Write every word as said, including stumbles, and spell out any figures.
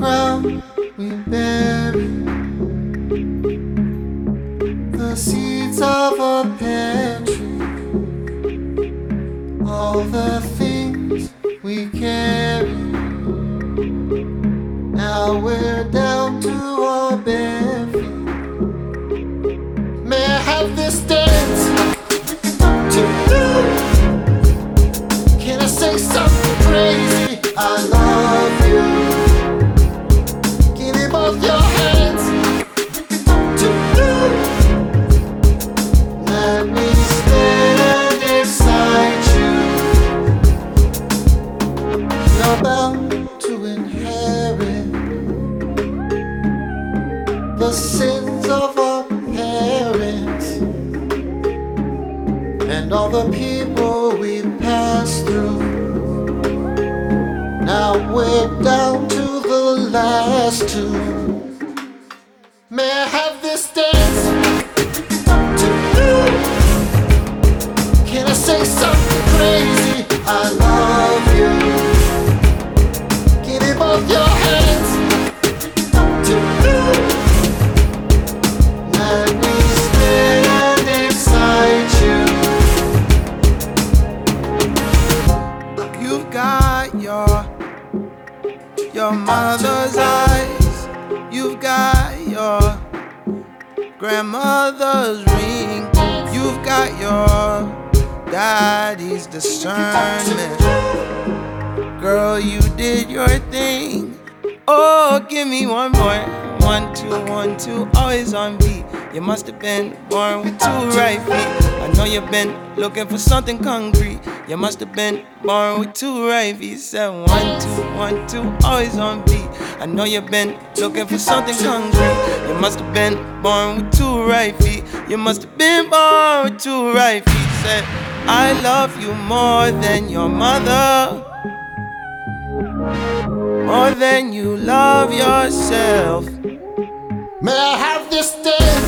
ground we bury the seeds of a pear tree, all the things we carry. Now we're down to our bare feet. May I have this dance to you? Can I say something crazy? I love you. Give me both your hands to you. Let me stand beside you. You're bound to inherit the sins of our parents and all the people we passed through. Now we're down to the last two. May I have this dance to you? Can I say something crazy? I love you. Give me both your hands to you. Let me stand beside you. You've got your your mother's eyes. You've got your grandmother's ring. You've got your daddy's discernment. Girl, you did your thing. Oh, give me one more. One, two, one, two, always on beat. You must have been born with two right feet. I know you've been looking for something concrete. You must have been born with two right feet. Said one, two, one, two, always on beat. I know you've been looking for something concrete. You must have been born with two right feet. You must have been born with two right feet. Said, I love you more than your mother, more than you love yourself. May I have this dance